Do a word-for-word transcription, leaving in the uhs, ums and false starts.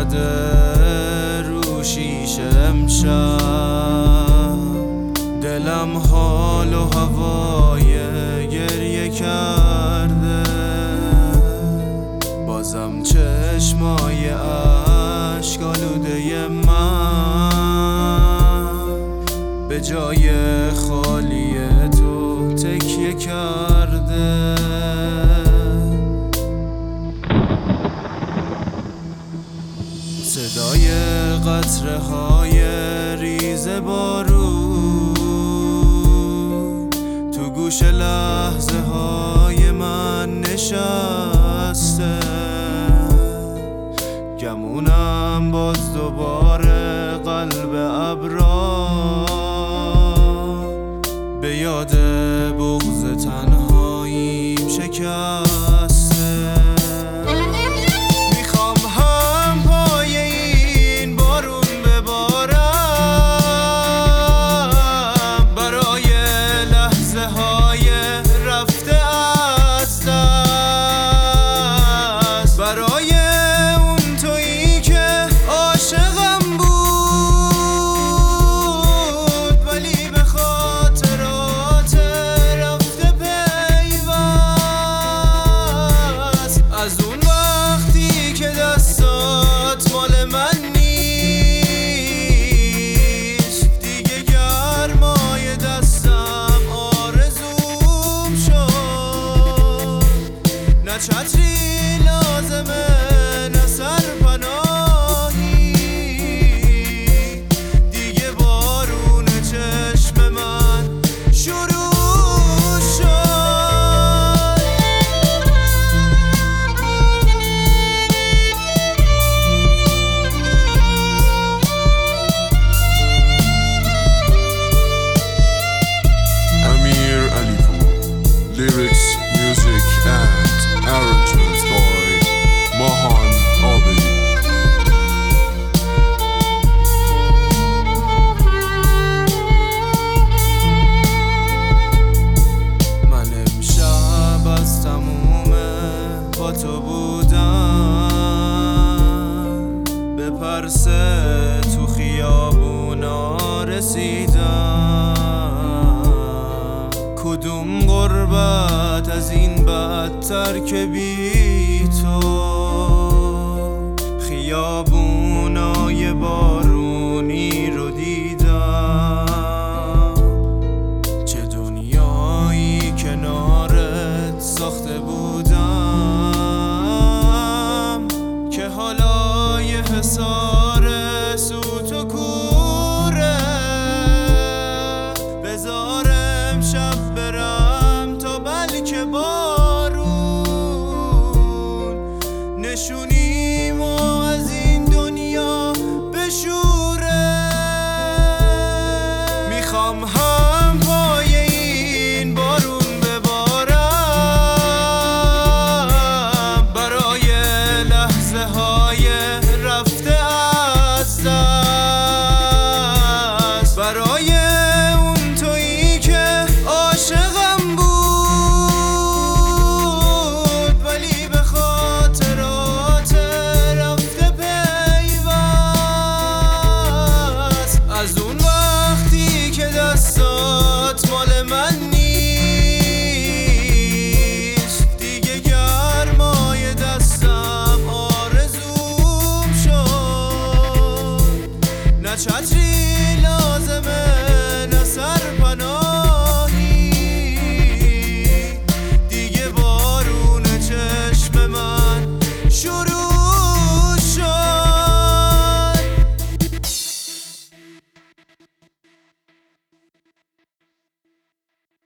زده رو شیشه امشب، دلم حال و هوای گریه کرده، بازم چشمای عشق آلوده من به جای خالی تو تکیه کرده. صدای قطره های ریز بارون تو گوش لحظه های من نشسته، گمونم باز دوباره قلب ابرا به یاد بغض تنهاییم شکسته. میخوام هم پای این بارون ببارم برای لحظه های رفته از دست، برای اون تویی که عاشقم بود ولی به خاطرات رفته پیوست، از اون وقتی که دستات مال من نیست، دیگه گرمای دستم آرزوم شد، نه چتری لازمه نه سرپناهی، دیگه بارون چشم من شروع شد. Amir Alipour. Lyrics, music and arrangements by Mahan Abedi. من امشب از تموم با تو بودم، به پرسه تو خیابونا رسیدم، کدوم غربت از این بدتر که بی تو، خیابونای بارونی رو دیدم، چه دنیایی کنارت ساخته بودم که حالا یه حصار سوت و کوره، بذار امشب برم